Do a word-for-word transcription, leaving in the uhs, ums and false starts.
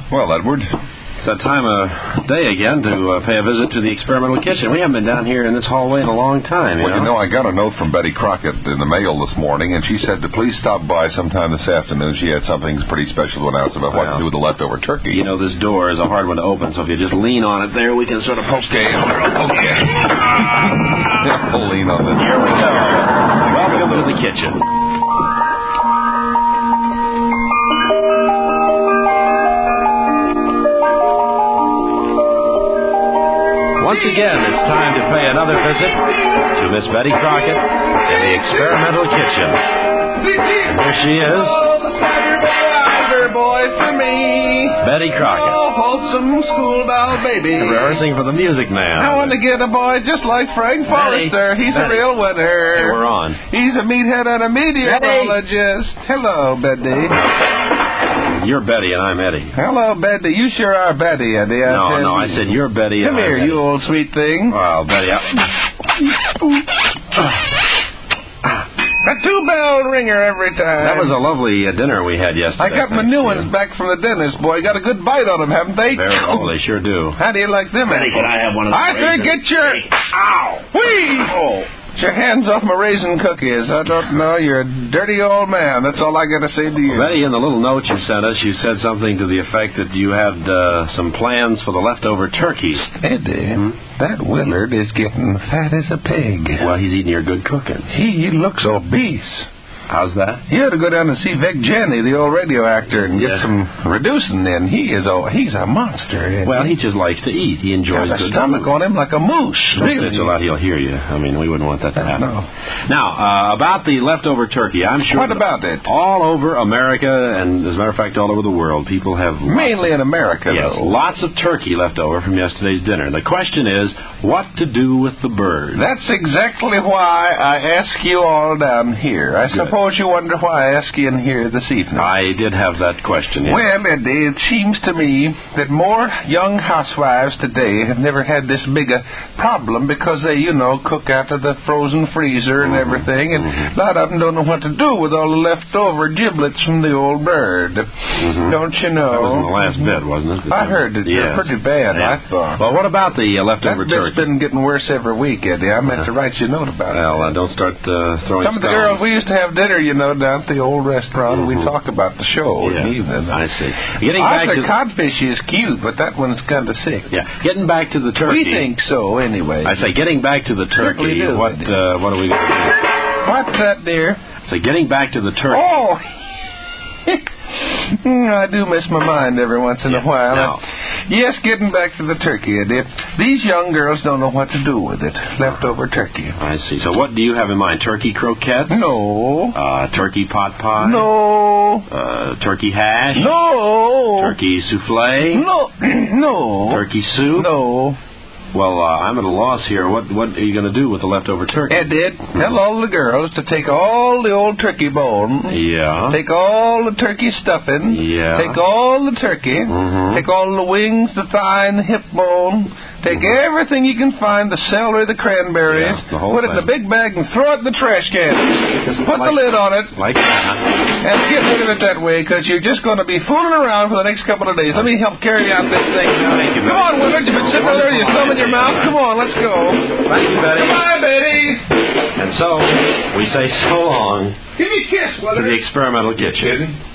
Well, Edward, it's that time of day again to uh, pay a visit to the experimental kitchen. We haven't been down here in this hallway in a long time. You well, know? you know, I got a note from Betty Crockett in the mail this morning, and she said to please stop by sometime this afternoon. She had something pretty special to announce about well, what to do with the leftover turkey. You know, this door is a hard one to open, so if you just lean on it there, we can sort of... Okay, okay. Yeah, we'll lean on this. Here we go. Welcome to the kitchen. Once again, it's time to pay another visit to Miss Betty Crockett in the experimental kitchen. And here she is. Boy for me. Betty Crockett. Oh, wholesome school doll baby. Rehearsing for the Music Man. I want to get a boy just like Frank Forrester. He's Betty. a real winner. Hey, we're on. He's a meathead and a meteorologist. Hello, Betty. You're Betty and I'm Eddie. Hello, Betty. You sure are Betty, Eddie. I No, no, I said you're Betty and Come I'm here, Eddie. you old sweet thing. Well, Betty, I... A two-bell ringer every time. That was a lovely uh, dinner we had yesterday. I got my new ones back from the dentist, boy. Got a good bite on them, haven't they? Very oh, they sure do. How do you like them? Betty, can I have one of those? Arthur, get your... Hey. Ow! Whee! Oh. Get your hands off my raisin cookies. I don't know. You're a dirty old man. That's all I got to say to you. Well, Betty, in the little note you sent us, you said something to the effect that you had uh, some plans for the leftover turkeys. Eddie, hmm? That Willard is getting fat as a pig. Well, he's eating your good cooking. He looks obese. How's that? You ought to go down and see Vic Jenny, the old radio actor, and get Yeah. some reducing in. He is a, he's a monster. Well, he just likes to eat. He enjoys got a good stomach food. on him like a moose. Don't Really? say so loud, he'll hear you. I mean, we wouldn't want that to happen. No. Now, uh, about the leftover turkey, I'm sure... What about it? All over America, and as a matter of fact, all over the world, people have... Mainly in America, Yes, though. lots of turkey left over from yesterday's dinner. The question is, what to do with the bird? That's exactly why I ask you all down here. I Good. suppose you wonder why I ask you in here this evening. I did have that question, yes. Well, Eddie, it seems to me that more young housewives today have never had this big a problem because they, you know, cook out of the frozen freezer and mm-hmm. everything, and mm-hmm. a lot of them don't know what to do with all the leftover giblets from the old bird. Mm-hmm. Don't you know? That was in the last bit, wasn't it? I heard it. Yes. Pretty bad, yeah. I thought. Well, what about the uh, leftover that bit's turkey? been getting worse every week, Eddie. I meant Yeah. to write you a note about Well, it. uh, don't start uh, throwing Some of the stones. girls, we used to have dinner, you know, down at the old restaurant, mm-hmm. and we talk about the show yeah. in the evening. I see. Getting back Arthur to Codfish is cute, but that one's kind of sick. yeah, getting back to the turkey. We think so, anyway. I say, getting back to the turkey. do, what uh, what are we going to do? What's that, dear? So, getting back to the turkey. Oh, I do miss my mind every once in Yeah. a while. Now. Yes, getting back to the turkey, Eddie. These young girls don't know what to do with it. Leftover turkey. I see. So, what do you have in mind? Turkey croquettes? No. Uh, turkey pot pie? No. Uh, turkey hash? No. Turkey souffle? No. No. Turkey soup? No. Well, uh, I'm at a loss here. What what are you going to do with the leftover turkey? Eddie, tell all the girls to take all the old turkey bones. Yeah. Take all the turkey stuffing. Yeah. Take all the turkey. Mm-hmm. Take all the wings, the thigh, and the hip bone. Take mm-hmm. everything you can find, the celery, the cranberries. Yeah, the whole put it in a thing. big bag and throw it in the trash can. Just put like, the lid on it. Like that. And get rid of it that way, because you're just going to be fooling around for the next couple of days. Let me help carry out this thing. Thank you, Come on, Willard. You've been sitting over there with your thumb in your mouth. Come on, let's go. Thank you, Betty. Goodbye, Betty. And so, we say so long Give me a kiss, to the Willard. experimental kitchen.